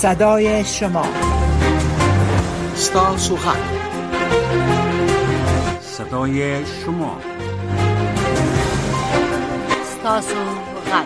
صدای شما. ستاسو حق. صدای شما. ستاسو حق.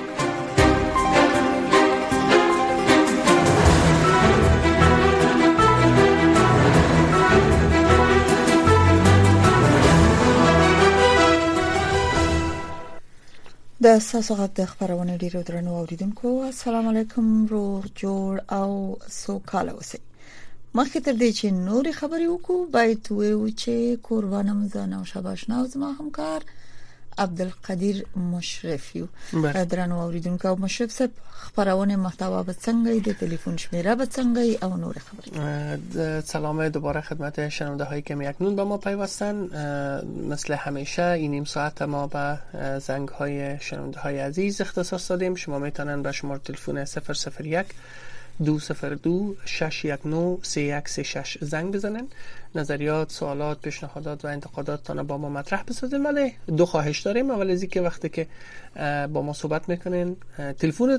د ستاسو غږ د خبرونه ډیرو درنو اوریدونکو السلام علیکم روغ جوړ او سوکاله اوسئ. مخکې تر دې چې نورې خبرې وکړو باید وایو چې قربانم زنه او شاباشنا او زما همکار عبدالقدیر مشرف یو. درنو اوریدونکو او مشرف صاحب خبرونه محتوا به څنګه د تلیفن شمیره به څنګه او نور خبرې. سلام دوباره خدمت شنونده هایی که اکنون با ما پیوستن. مثل همیشه این نیم ساعت ما به زنگ های شنونده های عزیز اختصاص دادیم. شما میتونن به شماره تلفن 001 202 619 3136 زنگ بزنن. نظریات، سوالات، پیشنهادات و انتقاداتتان با ما مطرح بسازین. ولی دو خواهش داریم. اول از اینکه وقتی که با ما صحبت میکنین تلفن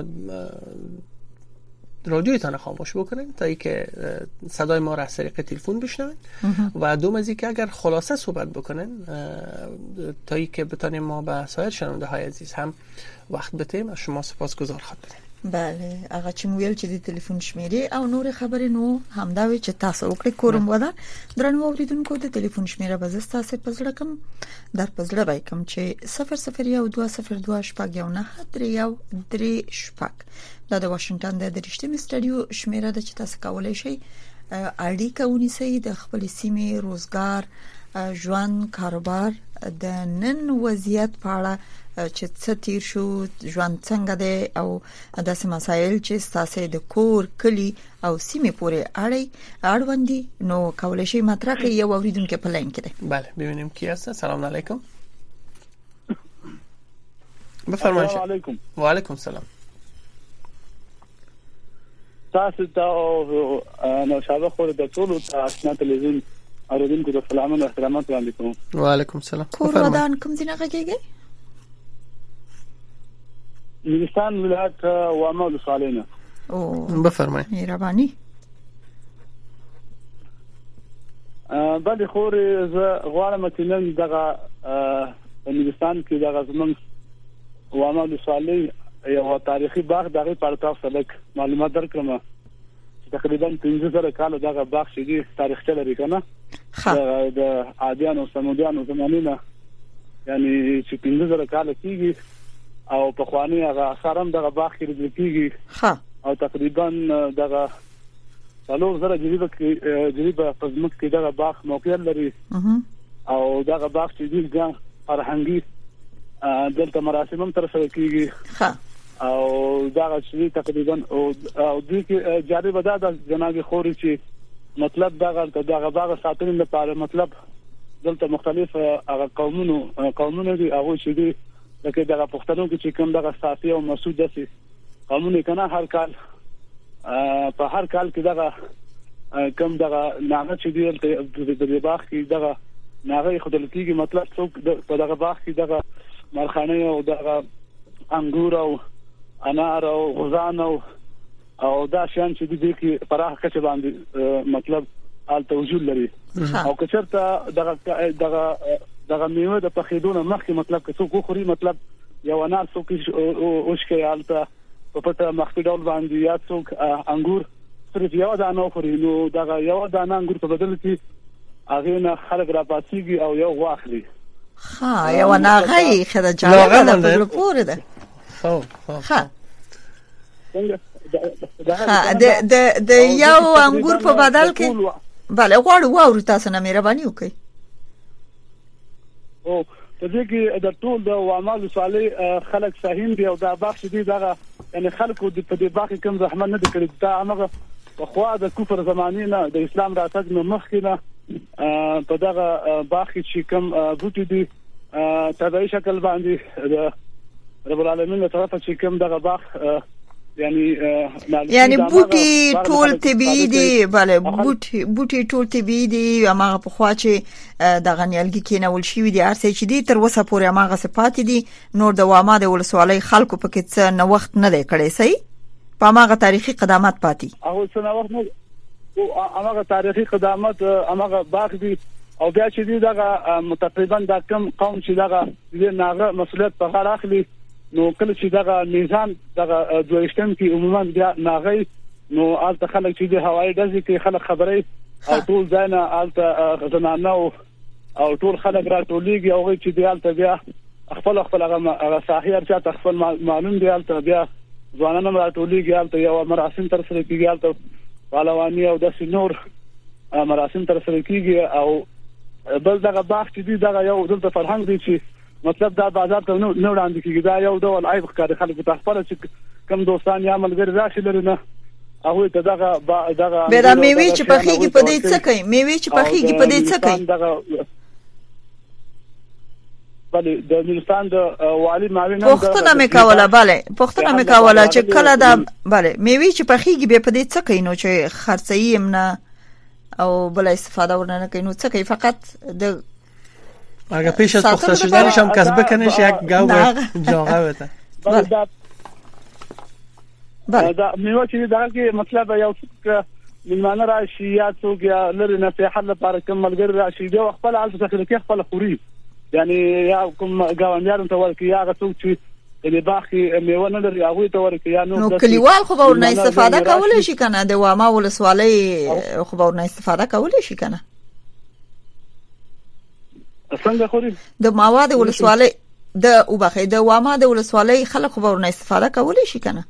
رادیویتان خاموش بکنین تا اینکه صدای ما را از طریق تلفن بشنوین و دوم از اینکه اگر خلاصه صحبت بکنین تا اینکه بتونیم ما به سایر شنونده های عزیز هم وقت بدیم. از شما سپاسگزار خواهیم. بله هغه چې مویل چې د تلیفون شمیرې او نور خبرې نو همدا وي چې تاسو وکړئ کوم ودا درنو اوریدونکو د تلیفون شمیره به تاسو په زړه کوم در په زړه وای کوم چې 001202 شپږ یو نه درې درې شپږ دا د واشنگټن د رښتینی سټډیو شمیره د چې تاسو کولای شئ اړیکه ونیسئ د خپل سیمې روزګار ژوند کاروبار د نن وضعیت په اړه چې څه تیر شو ژوند څنګه دی او داسې مسایل چې تاسو د کور کلی او سیمې پورې اړوندي نو کولای شئ مطرح کړئ. یو اوریدونکو په لاین کې دی. بله ببینیم کی هست. سلام علیکم. بفرمایید. سلام علیکم. و علیکم سلام. تاسو ته او نو شابه خو د ټولو آشنا تلویزیون اوریدونکو د سلامونه احترامات وړاندې کوم. و علیکم سلام. کور ودان کوم ځای نه کېږي؟ نورستان ولایت وامه ولسوالینا. او بفرمایئ. مهرباني. بل خور ز غواړم چې نن دغه نورستان کې دغه زمون وامه ولسوالی یو تاریخي باغ دغه په اړه تاسو معلومات درکړم. تقریبا 15000 کال دغه باغ شې تاریخ لري کنه. د عادیانو سمودیانو زمانینه یعنی چې 15000 کال کېږي او په خواني هغه اثرم دغه باغ کې لیدل کېږي. او تقریبا دغه څلور زره جریبه په ځمکه کې دغه باغ موقعیت لري. او دغه باغ چې ډېر فرهنګي دلته مراسم هم ترسره کېږي. او دغه چې تقریبا او دوی کې جاری ودا د جناب خوري چې مطلب دغه باغ ساتنې لپاره مطلب دلته مختلف هغه قومونه دي هغه چې دي لکه دغه پښتنو کې چې کوم دغه صافي او مسعود دسي قانون کنه هر کال په هر کال کې دغه کوم دغه ناغه چې دی د باغ کې دغه ناغه خدل کېږي مطلب څوک په دغه باغ کې دغه مرخانه او دغه انګور او انار او غزان او دا شان چې دي کې پراخ کچه باندې مطلب آل توجل لري. او کچرته دغه میوه د پخېدونه مخکې مطلب که څوک خوري مطلب یو انار څوک اوشکې حالته په پټه مخفي ډول باندې یا څوک انګور صرف یو دانه خوري نو دغه یو دانه انګور په بدل کې هغه نه خلک را پاتېږي او یو واخلي. یو ناغي خدای جاله په پوره ده. د یو انګور په بدل کې بله غواړو تاسو نه مهرباني وکړئ. او په دې کې د ټول د وامه ولسوالۍ خلک ساحین دي او دا باغ چې دی دغه یعنی خلکو د په دې باغ کې کوم زحمت نه کړی. دا هغه په خوا د کفر زمانه نه د اسلام راتګ نه مخکې نه په دغه باغ کې چې کوم بوټي دي طبيعي شکل باندې د رب العالمین له طرفه چې کوم دغه باغ یعنی بوټي ټول طبيعي دي. bale بوټي ټول طبيعي دي. هغه په خوا چې د غنیالګي کې نول شي دي ارسه چې دي تر وسه پورې هغه صفات دي. نور د وامه د ولسوالۍ خلکو په کې څه نو وخت نه دی کړی. صحیح په هغه تاریخي قدامت پاتې او څنګه وخت نو هغه تاریخي قدامت هغه باغ دي او بیا چې دی دغه تقریبا دا کم قوم چې دغه د ناغه مسؤلیت په غاړه اخلي نو کله چې دغه نظام دغه دویشتم کې عموما بیا ناغي نو الته خلک چې د هوایي ډزې کې خلک خبرې او ټول ځای الته زنانه او ټول خلک راټولېږي او چې دی الته بیا خپل هغه ساحه ارچا خپل معلوم دی الته بیا ځوانان راټولېږي الته یو مراسم تر سره کیږي الته پهلواني او د سنور مراسم تر سره کیږي او بل دغه باغ چې دی دغه یو دلته فرهنګ دی چې مطلب دا بازار ته نه وړاندې کیږي دا یو ډول عیب ښکاري خلکو ته خپل چې کم دوستان یا ملګری راشي لري نه هغه ته دغه به دا میوي چې په خېږي په دې څه کوي میوي چې په خېږي په دې څه کوي بله د نورستان د والي معاون پښتنه مې کوله بله پښتنه مې کوله چې کله دا بله میوي چې په خېږي به په دې څه کوي نو چې خرڅي امنه او بل استفاده ورنه کوي نو څه کوي فقط د اگه پیش از پخته شدنش هم کس بکنش یک گاو جاغه بده بله دا میوه چې دا کې مطلب یو څه ملمانه راشي یا څوک یا لري نه په حل لپاره کوم ملګری راشي دا خپل حالت څخه کې خپل خوري یعنی یا کوم گاونډیانو ته ورکي یا څوک چې د باغ میوه نه لري هغه ته ورکي یا نو کلیوال خو ورنه استفاده کولای شي کنه د واما ولسوالۍ خو ورنه استفاده کولای شي کنه څنګه خوري د مواد ولسوالۍ د وبخې د واما د ولسوالۍ خلک خو ورنه استفاده کولای شي کنه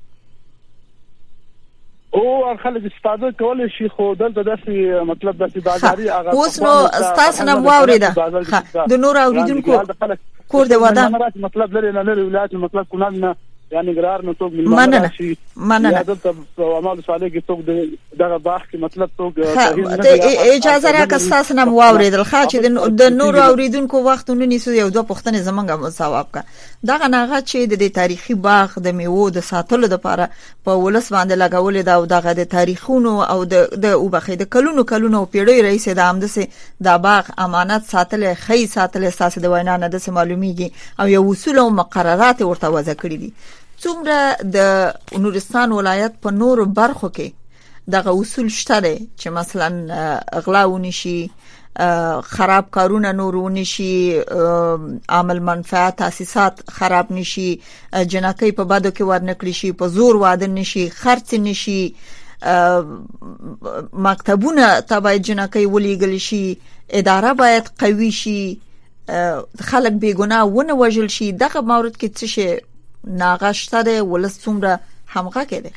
او خلک استفاده کولای شي خو دلته داسې مطلب داسې بازاري هغه اوس نو تاسو نه واوریده د نور اوریدونکو کور د ودان مطلب لري نه لري ولایت مطلب کونال نه یعنی ګرار نو څوک ملمانه شي مننه دلته عمل صالح کې څوک دغه باغ کې مطلب څوک اجازه راکړه تاسو نه واوریدل خا چې د نور اوریدونکو وختونه نیسو یو دوه پښتنې زمونږه مصاوب کا دغه ناغه چې د تاریخي باغ د میوو د ساتلو لپاره په ولس باندې لګولې دا او دغه د تاریخونو او د وبخې د کلونو پیړۍ رئیس د امدسه د باغ امانت ساتل خې ساتل اساس د وینا نه د معلومیږي او یو اصول او مقررات ورته وضع کړی دي څومره د نورستان ولایت په نور برخو کې دغه اصول شته دي چې مثلا اغلا ونشي خراب کارونه نور ونشي عامل منفعت تاسیسات خراب نشي جنکې په بادو کې ورنکړي شي په زور واده نشي خرڅ نشي مکتبونه تبع جنکې ولېګل شي اداره باید قوي شي خلک بیګناه ونه وژل شي دغه مورد کې څه شي ناغشته ده ولس څومره همغه کړي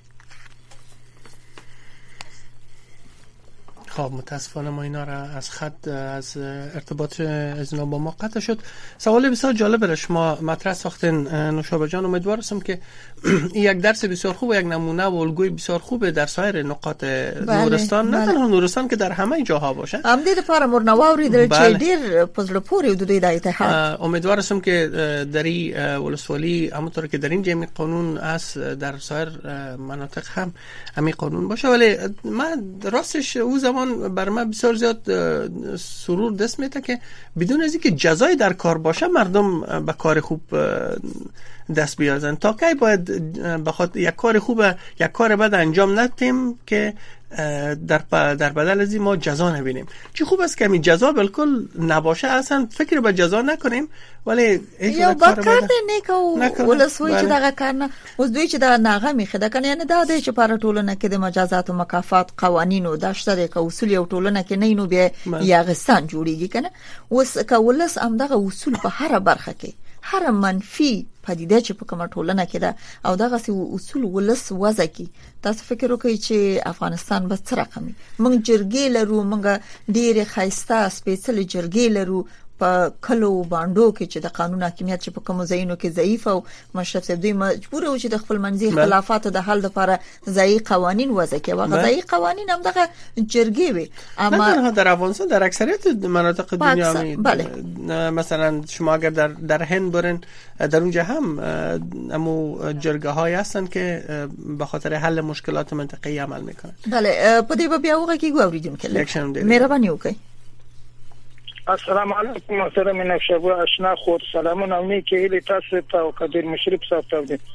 خب متاسفانه ما اینا را از خط از ارتباط از اینا با ما قطع شد. سوال بسیار جالب را شما مطرح ساختین نوشابه جان. امیدوار هستم که این یک درس بسیار خوب و یک نمونه و الگوی بسیار خوب در سایر نقاط نورستان نه تنها نورستان که در همه جاها باشه. هم دې لپاره مرنواوري در چې ډیر پزله پورې د دې د اتحاد امیدوار هستم که در این ولسوالی همونطور که در این جمعی قانون است در سایر مناطق هم همین قانون باشه. ولی من راستش او زمان بر من بسیار زیاد سرور دست میده که بدون از اینکه جزای در کار باشه مردم به کار خوب دست بیازن. تا کی باید بخاطر یک کار خوب یک کار بد انجام ندیم که در بدل از این ما جزا نبینیم؟ چی خوب است که همین جزا بالکل نباشه، اصلا فکر به جزا نکنیم ولی یو با کار نیکو ولسوی چې دغه کار نه اوس دوی چې دا ناغه میخه کنه یعنی دا د چې پر ټولنه کې د مجازات او مکافات قوانینو د شته کې اصول یو ټولنه کې نه نو بیا یاغستان جوړیږي کنه. اوس کولس هم دغه اصول په هر برخه کې هر منفي پدیده چې په کومه ټولنه کې ده او دغه اصول ولس وضع کی. تاسو فکر وکړئ چې افغانستان به څه رقمي موږ جرګې لرو، موږ ډېر خاصه سپیشل جرګې لرو په کلو باندو کې چې د قانون حاکمیت چې په کوم ځایونو کې ضعیف او مشرف صاحب دوی مجبور و چې د خپل منځي اختلافات د حل لپاره ځای قوانین وضع کړي. واغه ځای قوانین هم دغه جرګې وي. اما در افغانستان در اکثریت مناطق دنیا مثلا شما اگر در هند برن در اونجا هم امو جرګه های هستن که به خاطر حل مشکلات منطقه‌ای عمل میکنن. بله په دې بیا وګه کې ګوریدون کله مهرباني وکړئ. السلام علیکم محترم نفشابو اشنا خود سلامون اومی که ایلی تاسو تا و قدیر مشرف صاحب تا دید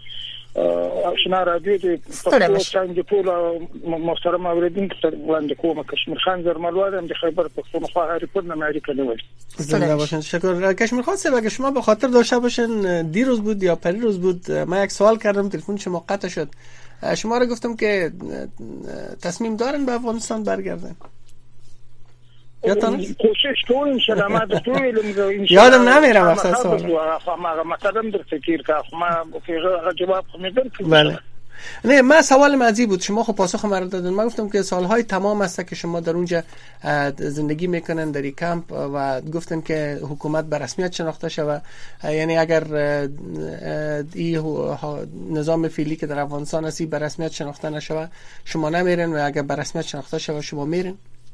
آشنا رادیو د پښتو څنګه ټول محترم اوریدونکو ته وړاندې کوم. کشمیر خان زرملواد هم د خیبر پختونخوا ریپورت امریکا نیول. زنده باشین. شکر. کشمیر خان صاحب اگه شما به خاطر داشته باشین دیروز بود یا پریروز بود من یک سوال کردم تلفن شما قطع شد. شما را گفتم که تصمیم دارن به افغانستان برگردن. کوشش کوم ان شاء الله. ما د ټول یادم نمیره وقتا سوال ما مثلا در فکر که ما که جواب میدم. بله. نه من سوالم عجیب بود. شما خب پاسخ ما رو دادن. من گفتم که سالهای تمام است که شما در اونجا زندگی میکنن در این کمپ و گفتن که حکومت به رسمیت شناخته شود. یعنی اگر این نظام فعلی که در افغانستان است به رسمیت شناخته نشود شما نمیرن و اگر به رسمیت شناخته شود شما میرن؟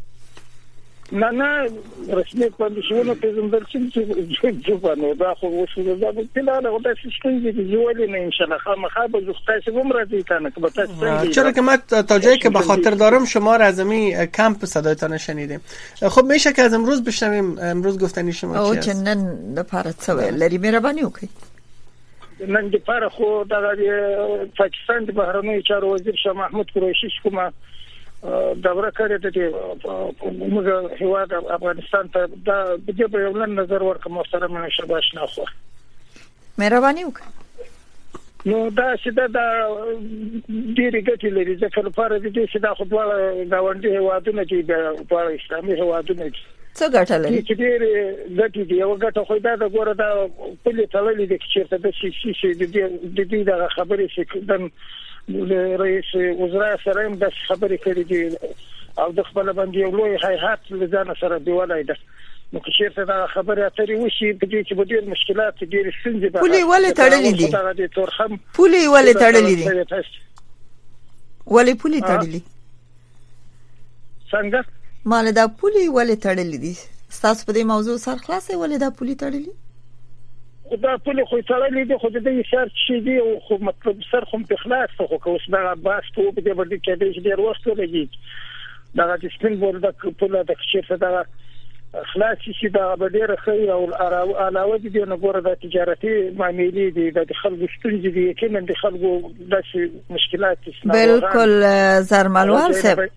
نه رسمیت باندې شونه پیژندل چې جوبانو دا خو وشو دا په لاله او د سیستم دی جوړل نه ان شاء الله خامخا به زختاش هم راځي کنه که به چرا که من تا جایی که به خاطر دارم شما را از این کمپ صدایتان شنیدیم. خب میشه که از امروز بشنویم امروز گفتنی شما چی است؟ او چنن د پاره څه لري مهرباني وکړئ. نن د پاره خو د پاکستان د بهرنیو چارو وزیر شاه محمود قریشي کومه دوره کړې ده موږ هیواد افغانستان ته د دې په یو نظر ورکوم سره مې شباش نه خو مهرباني وکړئ. نو دا چې دا ډېری ګټې لري ځکه لپاره دې چې دا خو د غونډې هیوادونه چې د اسلامي هیوادونه څه ګټه لري چې ډېر ګټې دی. یو ګټه خو دا د ګوره دا پلي تړلې دي چې ته د سیسي د دې د خبرې چې رئیس وزرا سره هم د خبرې کړې دي او د خپل باندې یو لوی هیئات لزان سره دیولای ده. نو که چیرته دا خبره اترې وشي په دې کې به ډېر مشکلات ډېر ستونزې به پولي ولې تړلې دي پولي ولې تړلې دي ولې پولي تړلې څنګه مال دا پولي ولې تړلې دي تاسو په دې موضوع سره خلاصې ولې دا پولي تړلې دا پولي خو تړلې دي خو د دې شرط شي دی خو مطلب سر خو په خلاص خو که اوس دا باس ته په دې باندې کې ډېر وخت لګي دا د سپین بورډ د پوله د چیرته دا خلاص شي دا به ډېر ښه او علاوه دي نه ګوره د تجارتي معاملې دي د خلکو ستونزې دي یقینا د خلکو داسې مشکلات بالکل زرملوال صاحب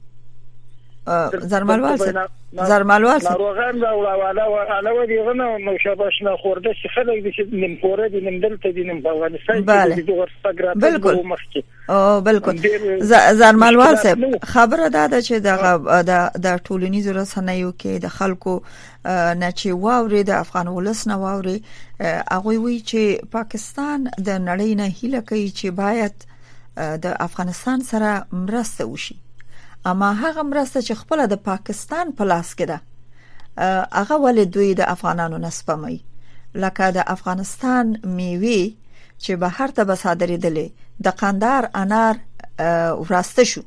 زرملوال ناروغان او علاوه دي غنه نو شاباش نه خورده چې خلک دي چې نیم کور دي نیم دلته دي نیم افغانستان دي د ورستګرا بالکل او بالکل زرملوال صاحب خبره ده چې د ټولنیزو رسنیو کې د خلکو نه چې واوري د افغان ولس نه واوري هغه وی چې پاکستان د نړۍ نه هیله کوي چې باید د افغانستان سره مرسته وشي اما هغه مرسته چې خپل د پاکستان په لاس کې ده هغه ولې دوی د افغانانو نسبمي لکه د افغانستان میوه چې بهر ته به صادرېدلې د قندهار انار وراسته شو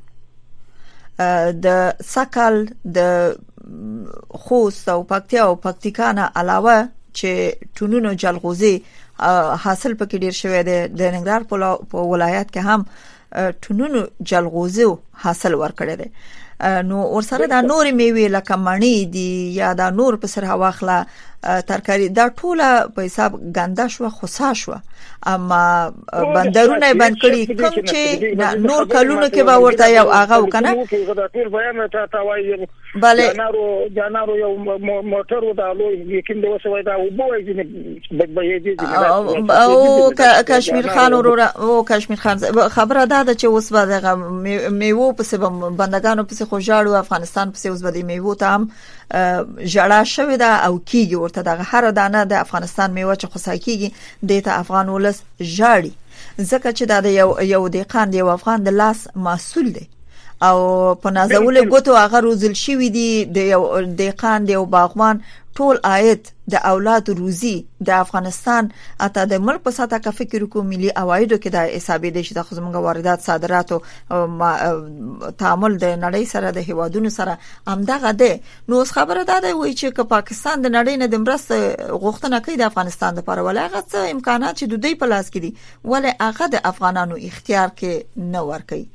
د سکل د خوست او پکتیا او پکتیکانه علاوه چې ټونونو جلغوزي حاصل پکې ډیر شوی دی د ننګرهار په ولایت کې هم ټونونو جلغوزي حاصل ورکړی دی نو ورسره دا نور میوه لکه مڼې دي یا دا نور په سر واخله ترکاری دا ټوله په حساب ګنده شو خصا شو اما بندرونه بند کړي کوم چې نور کلونو کې به ورته یو هغه وکنه ټول بیان ته وایي بله جانارو یو موټر ودالو یقین دی وسوي دا وبوي دي بګبې دي او کشمیر خان او کشمیر خان خبره ده چې اوس به دغه میوه په سبب بندگانو په خو جاړو افغانستان په اوس به میوه ته هم جړا شوی دا او کیږي ورته دغه هر دانه د افغانستان میوه چې خصا کیږي د ته افغان ولس جاړي ځکه چې دا یو دیقان دی افغان د لاس مسؤل دی او په نازول غوتو هغه روزل شوی دی د یو دیقان دی او باغوان ټول عاید د اولاد روزي د افغانستان اته د ملک په ساته کا فکر کو ملي عوایدو کې د حسابې دي چې د خصوصي واردات صادرات او تعامل د نړۍ سره د هیوادونو سره همدغه ده نو خبره ده وایي چې پاکستان د نړۍ نه د مرسته غوښتنه کوي د افغانستان لپاره ولغه څه امکانات چې د دوی په لاس کې دي ولې هغه د افغانانو اختیار کې نه ور کوي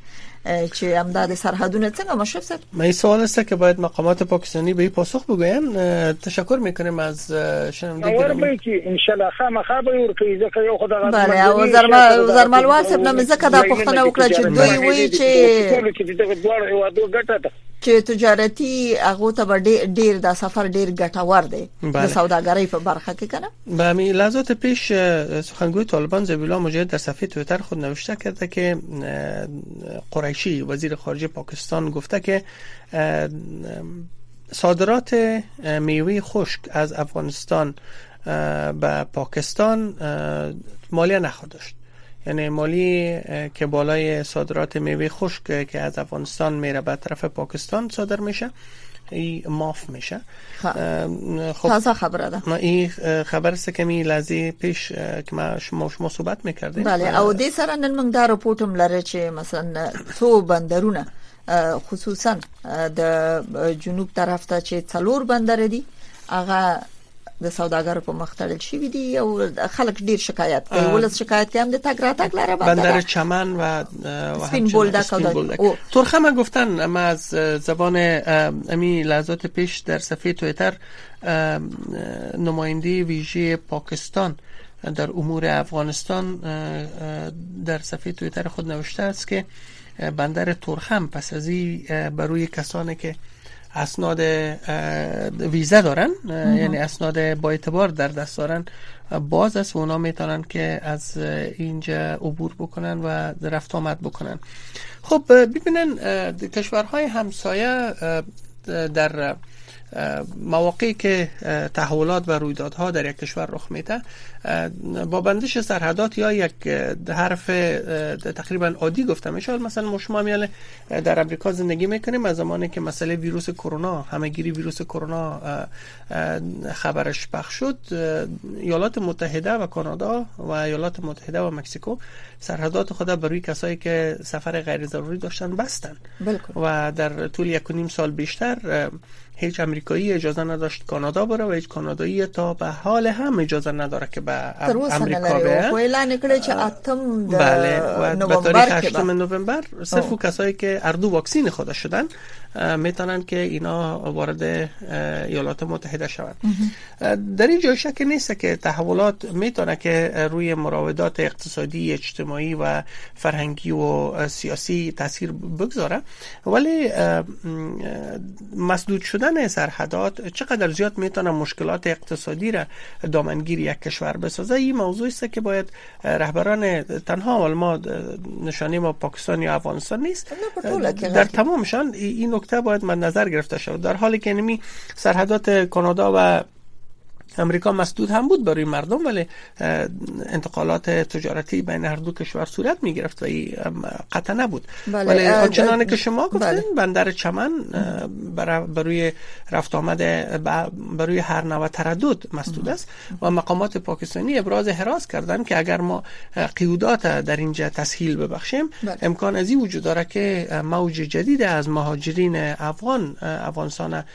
چې امداد سرحدونه څنګه مشرف صاحب؟ این سوال است که باید مقامات پاکستانی به این پاسخ بگوین. تشکر میکنیم از شنونده گرامی که ان شاء الله خامخا به ورکی ځکه یو خدای بله او زرمل واسب نه ځکه دا پښتنه وکړه چې دوی وایي چې دغه دوه هیوادو ګټه ده چې تجارتي هغه ته ډیر د سفر ډیر ګټور دی د سوداګرۍ په برخه کې کنه. به همین لحظات پیش سخنگوی طالبان ذبیح الله مجاهد در صفحه توییتر خود نوشته کرده که قریشی وزیر خارجه پاکستان گفته که صادرات میوه خشک از افغانستان به پاکستان مالیه نخواهد داشت. یعنی مالی که بالای صادرات میوه خشک که از افغانستان میره به طرف پاکستان صادر میشه این معاف میشه. خب تازه خبره ده. این خبر است که می لحظه پیش که ما شما صحبت میکردیم. بله او دې سره نن موږ دا رپورټم لري چې مثلا څو بندرونه خصوصا د جنوب طرف ته چې څلور بندر دي هغه د سوداګرو په مخ تړل شوی دی او خلک ډیر شکایت کوي. ولس شکایت کوي هم د تګ راتګ لاره بندر چمن و سپین بولدک او ترخم گفتن. ما از زبان امی لحظات پیش در صفحه توییتر نماینده ویژه پاکستان در امور افغانستان در صفحه توییتر خود نوشته است که بندر ترخم پس از این بروی کسانی که اسناد ویزا دارن یعنی اسناد با اعتبار در دست دارن باز است و اونا میتونن که از اینجا عبور بکنن و رفت آمد بکنن. خب ببینن کشورهای همسایه در مواقعی که تحولات و رویدادها در یک کشور رخ میده با بندش سرحدات یا یک حرف تقریبا عادی گفته میشه. مثلا شما میاله در امریکا زندگی میکنیم از زمانی که مسئله ویروس کرونا همهگیری ویروس کرونا خبرش پخش شد ایالات متحده و کانادا و ایالات متحده و مکزیکو سرحدات خود برای کسایی که سفر غیر ضروری داشتن بستن و در طول 1.5 سال بیشتر هیچ امریکایی اجازه نداشت کانادا بره و هیچ کانادایی تا به حال هم اجازه نداره که به امریکا بره. و اعلان کړی چې اتم بله و به تاریخ 8 نوامبر صرف کسایی که اردو واکسین خود شدن میتونن که اینا وارد ایالات متحده شوند. در این جای شک نیست که تحولات میتونه که روی مراودات اقتصادی اجتماعی و فرهنگی و سیاسی تاثیر بگذاره ولی مسدود شدن سرحدات چقدر زیاد میتونه مشکلات اقتصادی را دامنگیر یک کشور بسازه. این موضوعی است که باید رهبران تنها ما نشانه ما پاکستان یا افغانستان نیست در تمامشان این نکته باید مد نظر گرفته شود. در حالی که نمی سرحدات کانادا و امریکا مسدود هم بود برای مردم ولی انتقالات تجارتی بین هر دو کشور صورت می گرفت و این قطع نبود. ولی آنچنانه که شما گفتین بندر چمن برای رفت آمده برای هر نوع تردد مسدود است و مقامات پاکستانی ابراز حراس کردن که اگر ما قیودات در اینجا تسهیل ببخشیم امکان از این وجود داره که موج جدید از مهاجرین افغانستان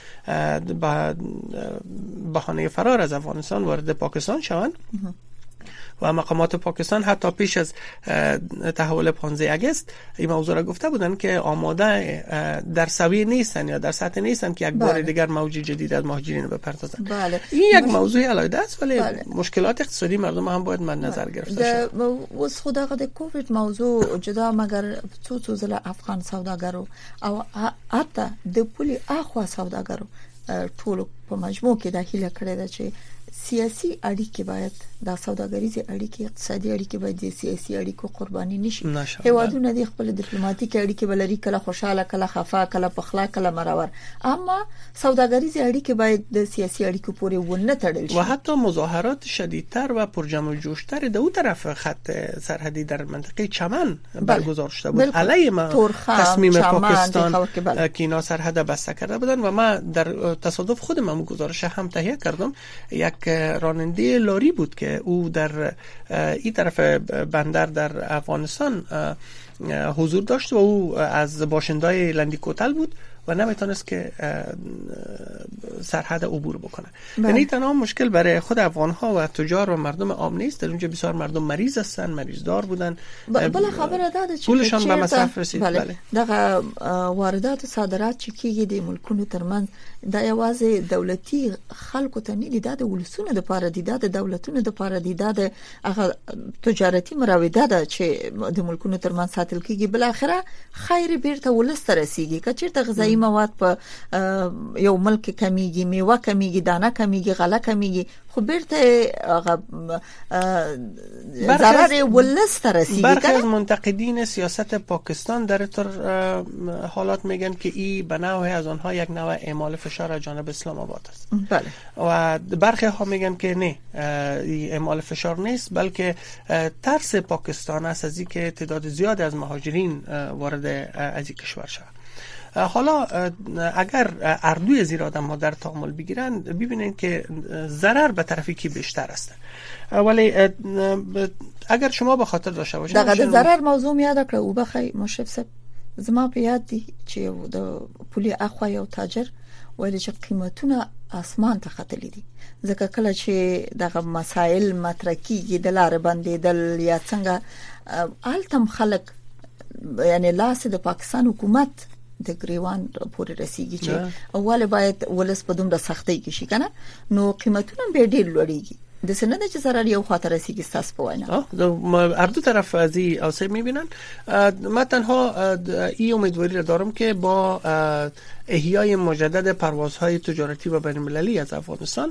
بهانه فرار از افغانستان وارد پاکستان شوند و مقامات پاکستان حتی پیش از تحول 15 اگست این موضوع را گفته بودن که آماده در سویه نیستن یا در سطح نیستن که یک بار دیگر موج جدید از مهاجرین بپردازن. این یک موضوع علیحده است ولی مشکلات اقتصادی مردم هم باید مد نظر گرفته شود. اوس خو دغه د کووید موضوع جدا مگر څو ځله افغان سوداګرو او حتی د پولي اخوا سوداګرو ټول په مجموع کې داخله کړی دا چې سیاسي اړیکې باید د سوداګریزي اړیکې اقتصادي اړیکې باید د سیاسي اړیکو قرباني نشي. هیوادونه د خپل ډیپلوماټیک اړیکې بلري کله خوشاله کله خفه کله پخلا کله مرور اما سوداګریزي اړیکې باید د سیاسي اړیکو پورې ونه تړل شي و حتی مظاهرات شدیدتر و پرجم و جوشتر د اون طرف خط سرحدی در منطقه چمن برگزار شده بود علیه ما تصمیم پاکستان که اینا سرحد بسته کرده بودن و ما در تصادف خودم گزارش هم تهیه کردم. یک راننده لاری بود که او در این طرف بندر در افغانستان حضور داشت و او از باشندای لندی کوتل بود و نمیتونست که سرحد عبور بکنه. یعنی تنها مشکل برای خود افغان‌ها و تجار و مردم عام نیست، در اونجا بسیار مردم مریض هستن، مریض دار بودن، بله خبره داده پولشان به مصرف رسید. بله دغه واردات و صادرات چې کیږي د ملکونو ترمنځ دا یوازې دولتي خلکو ته نه دي، دا د ولسونو لپاره دي، دا د دولتونو لپاره دي، دا د هغه تجارتي مراوده ده چې د ملکونو ترمنځ ساتل کیږي. بل اخره خیر بیرته ولست رسیږي. کچېرته غذایی مواد په یو ملک کمیږي، میوه کمیږي، دانه کمیږي، غله کمیږي، خو بیرته ضرر ولست رسیږي. برخی از منتقدین سیاست پاکستان در طور حالات میگن که این به نوعی از آنها یک نوع اعمال فشار از جانب اسلام آباد است. بله. و برخی ها میگن که نه، این اعمال فشار نیست، بلکه ترس پاکستان است از اینکه تعداد زیادی از مهاجرین وارد از این کشور شود. حالا اگر اردوی زیر آدم ها در تعامل بگیرن ببینید که ضرر به طرفی کی بیشتر است. ولی اگر شما به خاطر داشته باشید دغه ضرر موضوع یاد کړو او بخی مشرف صاحب زما په یاد دي چې د پولي اخوا یو تاجر ویل چې قیمتونه اسمان ته ختلې دي، ځکه کله چې دغه مسائل مطرح کیږي د لار بندیدل یا څنګه التم خلک یعنی لاس د پاکستان حکومت د گریوان پورې رسیږي چې اوله باید ولس په دومره سختۍ کې شي کنه، نو قیمتونه به ډېر لوړیږي. د سند چې ضرر یو خاطر رسیږي تاسو په وینا اردو طرف از این اوسه میبینن. من تنها این امیدواری را دارم که با احیای مجدد پروازهای تجارتی و بین‌المللی از افغانستان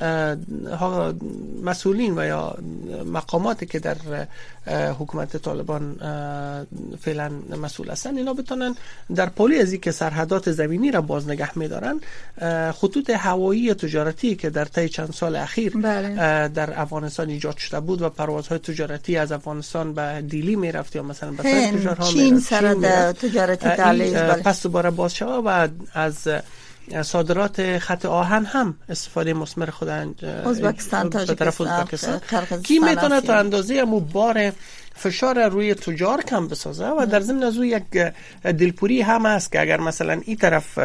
مسئولین و یا مقاماتی که در حکومت طالبان فعلا مسئول هستند اینا بتونن در پلی از اینکه سرحدات زمینی را باز نگه می‌دارن، خطوط هوایی تجارتی که در طی چند سال اخیر در افغانستان ایجاد شده بود و پروازهای تجارتی از افغانستان به دیلی میرفت یا مثلا به سایر کشورها چین سر تجارتی پس دوباره باز شود و از صادرات خط آهن هم استفاده مثمر خودن ازبکستان به طرف ازبکستان کی میتونه تا اندازه بار فشار روی تجار کم بسازه و در ضمن از او یک دلپوری هم است که اگر مثلا این طرف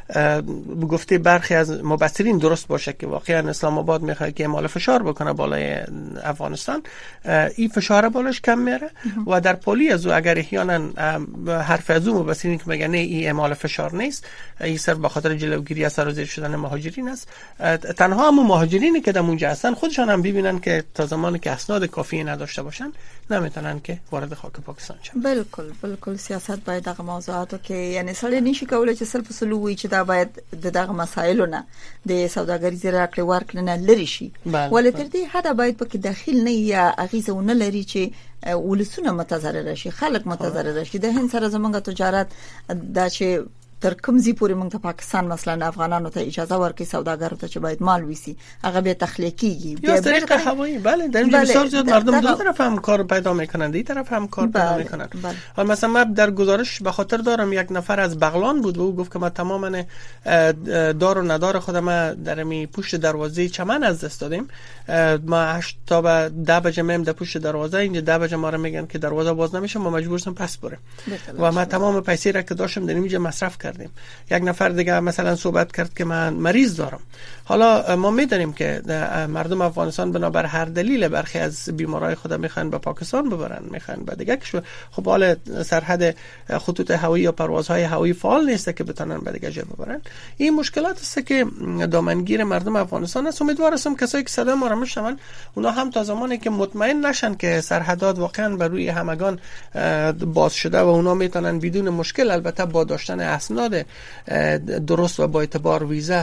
به گفته برخی از مبصرین درست باشه که واقعا اسلام آباد میخواد که اعمال فشار بکنه بالای افغانستان، این فشار بالاش کم میره و در پلی از او اگر احیانا حرف از او مبصرین که میگن نه این اعمال فشار نیست، این صرف به خاطر جلوگیری از سرازیر شدن مهاجرین است، تنها هم مهاجرینی که در اونجا هستن خودشان هم ببینن که تا زمانی که اسناد کافی نداشته باشن نمیتونن که وارد خاک پاکستان شون. بالکل سیاست باید دغه موضوعاتو کې یعنی سړی نشي کولای چې صرف سلووي چې دا باید دغه مسایلونه د سوداګریز راکړې ورکړې نه لري شي، ولې تر دې حد باید پکې داخل نه یا اغیزونه لري چې ولسونه متضرر شي، خلک متضرر شي. د هند سره زمونږ تجارت دا چې تر کوم ځای پورې موږ ته پاکستان مثلا افغانانو ته اجازه ورکړي سوداګرو ته چې باید مال ویسي هغه به تخلیقیږي یا طریق هوایی. بله در اینجا بسیار زیاد مردم دو طرف هم کار پیدا میکنند، این طرف هم کار پیدا میکنند. حالا مثلا من در گزارش به خاطر دارم یک نفر از بغلان بود و او گفت که من تماما دار و ندار خودم در می پشت دروازه چمن از دست دادیم. ما 8 تا 10 بجه میم در پشت دروازه، اینجا 10 بجه ما رو میگن که دروازه باز نمیشه، ما مجبور شدیم پس بریم و من تمام پیسې را که داشتم در اینجا مصرف کردیم. یک نفر دیگه مثلا صحبت کرد که من مریض دارم. حالا ما میدونیم که مردم افغانستان بنابر هر دلیل برخی از بیمارای خود میخوان به پاکستان ببرن، میخوان به دیگه کشور. خب حال سرحد خطوط هوایی یا پروازهای هوایی فعال نیست که بتونن به دیگه جا ببرن. این مشکلات است که دامنگیر مردم افغانستان است. امیدوار هستم کسایی که صدای ما را میشنون اونا هم تا زمانی که مطمئن نشن که سرحدات واقعا بر روی همگان باز شده و اونا میتونن بدون مشکل، البته با داشتن اسناد درست و با اعتبار ویزا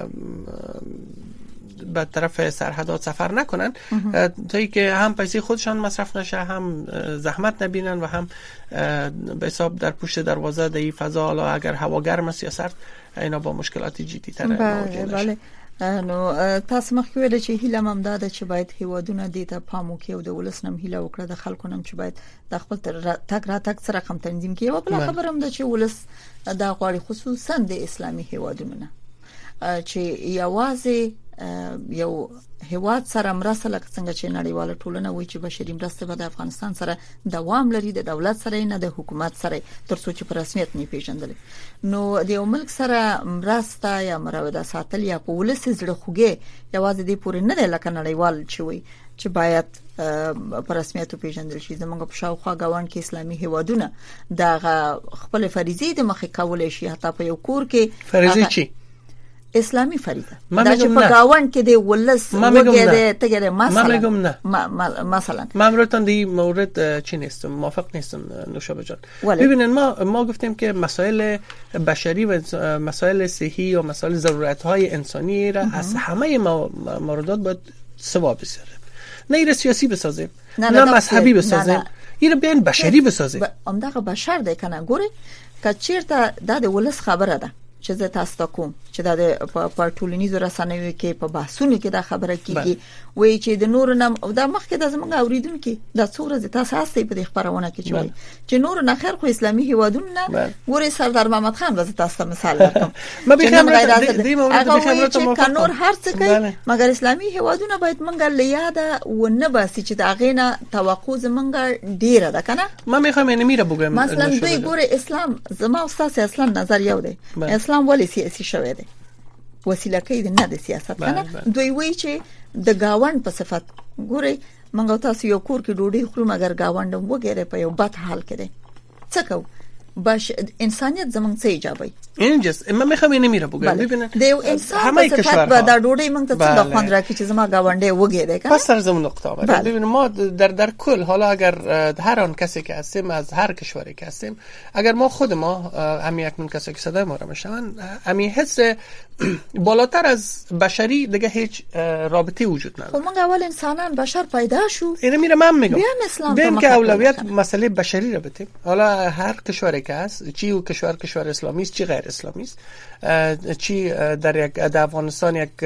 به طرف سرحدات سفر نکنن تا اینکه هم پیسه خودشان مصرف نشه، هم زحمت نبینن و هم به حساب در پشت دروازه در این فضا حالا اگر هوا گرم است یا سرد اینا با مشکلات جدی تر مواجه نشن. نو تاسو مخکې ویل چې هیله هم ده چې باید هیوادونه دې ته پام وکړي او د ولس نم هیله وکړه د خلکو نم چې باید د خپل تک راتک سره هم تنظیم کړي. او بل خبر هم ده چې ولس دا غواړي خصوصا د اسلامي هیوادونو نه چې یوازې یو هیواد سره مرسته لکه څنګه چې نړیواله ټولنه وایي چې بشري مرسته به د افغانستان سره دوام لري، د دولت سره نه د حکومت سره، ترڅو چې په رسمیت نه پیژندل. نو د یو ملک سره مرسته یا مراوده ساتل یا په ولس زړه خوږه یوازې د پورې نه دی لکه نړیوال چې وایي چې باید په رسمیت پیژندل شي. زمونږ په شاوخوا غوان کې اسلامي هیوادونه د خپل فریضې د مخې کولای شي، حتی په یو کور کې فریضې چی اسلامي فریضه دا چې په گاوان کې دی ولس وګړي ته مثلا مامورتان دی مورد چی نیستم، موافق نیستم نوشابه جان. ببینن ما گفتیم که مسائل بشری و مسائل صحی و مسائل ضرورت های انسانی را از همه موردات باید سوا بسازیم، نه ایره سیاسی بسازیم نه مذهبی بسازیم، ایره بیان بشری بسازیم. همدغه بشر دی کنه. ګوري کچیرته د ولس خبره ده چې زه تاسو ته کوم چې د په ټولنیزو رسنیو کې په بحثونو کې دا خبره کیږي وایي چې د نور نم او د مخ کې د زمونږ اوریدونکو د څوره تاسو هستي په خبرونه کې وایي چې نور نه خیر خو اسلامي هیوادونه ګوري سردار محمد خان وزه تاسو ته مثال ورکوم ما به خبره ته نور هر څه کوي مګر اسلامي هیوادونه باید منګل لیاده و نه باسي چې دا غینه توقع زمونږ ډیره ده کنه. ما میخوام اینو میره بگم مثلا دوی ګوري اسلام زما استاد اصلا نظر یو دی، اسلام ولی سیاسي شوی دی، وسیله کوي نه د سیاست کنه. دوی وایي چې د گاوند په صفت ګوري منګو تاسو یو کور کې ډوډۍ خورو مګر گاوند وګره په یو بد حال کې دی څه کو باش انسانیت زمونږ څه ایجابي انجز. ما میخوام اینو میره بگم ببینن د یو انسان په صفت به د ډوډۍ موږ ته څه خوند راکړي چې زما گاونډي وګره کنه. پس سر زمون نقطه آمد. ببینید ما در کل حالا اگر هر آن کسی که هستیم از هر کشوری که هستیم اگر ما خود ما امی اکنون کسی که صدای ما را میشنون امی حس بالاتر از بشری دیگه هیچ رابطه وجود نداره. خب ما اول انسانان بشر پیدا شو اینو میره من میگم بیم که اولویت مسئله بشری را بدیم. حالا هر کشوری که هست چی و کشور اسلامی است چی غیر اسلامی است، چی در افغانستان یک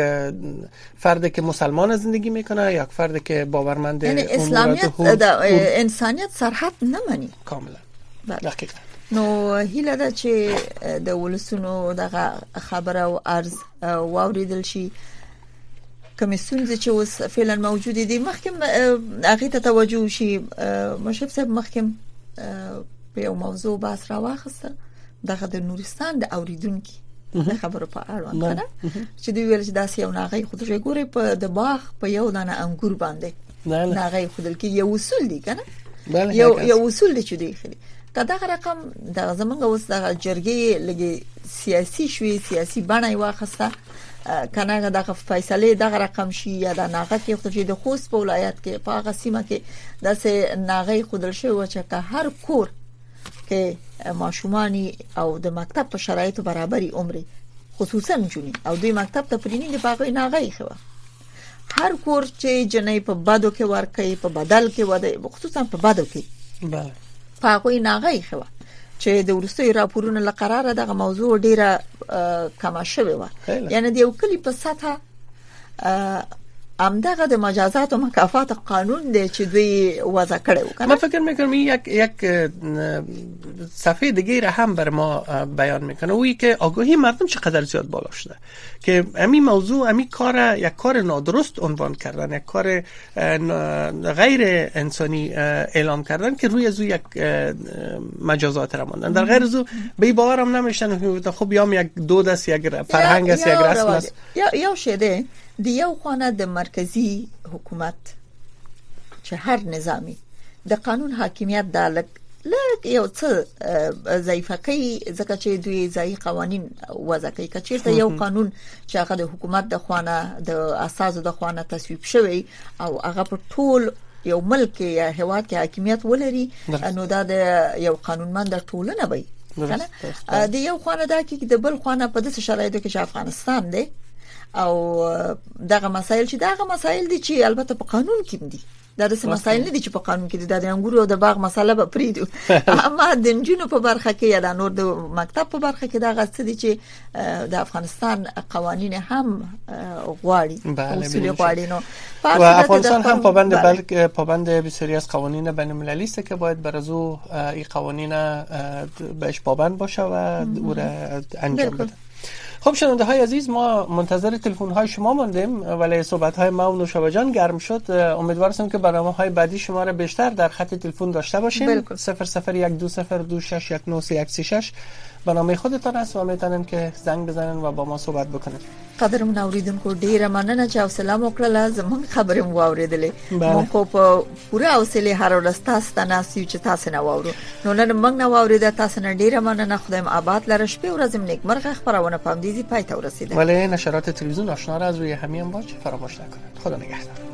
فردی که مسلمان زندگی میکنه یک فردی که باورمند یعنی اسلامیت انسانیت سرحد نمانی کاملا دقیقاً. نو هیله ده چې د ولسونو دغه خبره او عرض واوریدل شي. کوم ستونزې چې اوس فعلا موجود دي مخکم هغه ته توجه شي. مشرف صاحب مخکم په یو موضوع بحث راوخسته دغه د نورستان د اوریدونکو د خبرو په اړه کنه چې دوی ویل چې داسې یو ناغي خود شي ګوري په د باغ په یو دانه انګور باندې ناغي خودل کې یو اصول دي کنه یو اصول دي چې دی خلی کدا رقم د زمونږ اوس د جرګې لګي سیاسي شوي سیاسي بڼه واخسته کنه دغه فیصله دغه رقم شي یا د ناغه کې خو د خوست په ولایت کې په هغه سیمه کې داسې ناغي خودل شي و چې هر کور کې ماشومانی او د مکتب په شرایطو برابرۍ عمرې خصوصا جونی او دوی مکتب ته پرینی د باغې ناغي خو هر کور چې جنې په بادو کې ورکې په بدل کې وده خصوصا په بادو کې بله پاغوی ناغي خو چې د ورستي راپورونو لقراره دغه موضوع ډیره کما شوی و. یعنی د یو کلی په سطح امدغه د مجازات او مکافات قانون دی چې دوی وضع کړو کنه. من فکر میکنم یک صفحه دیگه را هم بر ما بیان میکنه وی که آگاهی مردم چقدر زیاد بالا شده که همین موضوع همین کار یک کار نادرست عنوان کردن، یک کار غیر انسانی اعلام کردن که روی از یک مجازات را ماندن. در غیر از به باورم نمیشن خب یا یک دو دست یک فرهنگ است یک رسم است یا شده د یو خانه د مرکزی حکومت چې هر نظامی د قانون حاکمیت د لک یو څه ضعیفه کوي ځکه چې دوی ځای قوانین وضع کوي کچیرته یو قانون چې هغه د حکومت د خوانه د اساسو د خوانه تصویب شوی او هغه په ټول یو ملک یا هیواد کې حاکمیت ولري نو دا د یو قانونمند ټولنه وي کنه. د یو خانه دا کې د بل خانه په داسې شرایطو کې چې افغانستان دی او دغه مسائل چې دغه مسائل دي چې البته په قانون کې دي دا د مسائل نه دي چې په قانون کې دي د انګور او د باغ مسله به پریدو اما د جنونو په برخه کې یا د نور د مکتب په برخه کې دا غوښتي دي چې د افغانستان قوانین هم غواړي اصول غواړي نو و افغانستان هم پابند بسیاری از قوانین بین المللی است که باید بر از او این قوانین بهش پابند باشه و او را انجام بده. خب شنونده های عزیز، ما منتظر تلفن های شما موندیم، ولی صحبت های ما و نوشابه جان گرم شد. امیدوارم که برنامه های بعدی شما را بیشتر در خط تلفن داشته باشیم. 001202093136 برنامه خودتان است و میتونن که زنگ بزنن و با ما صحبت بکنن. قدرمن اوریدونکو ډیره مننه چې حوصله مو کړله، زموږ خبرې مو واورېدلې. موږ خو په پوره حوصله هر ورځ تاسو ته ناسیو چې تاسو نه واورو، نو نن موږ نه واورېده. تاسو نه ډیره مننه. خدایم آباد لره. شپې ورځ نیکمرغه. خبرونه په همدې ځای پای ته ورسیده. ولی نشرات تلویزیون آشنا را از روی همین باج فراموش نکنید. خدا نگهدار.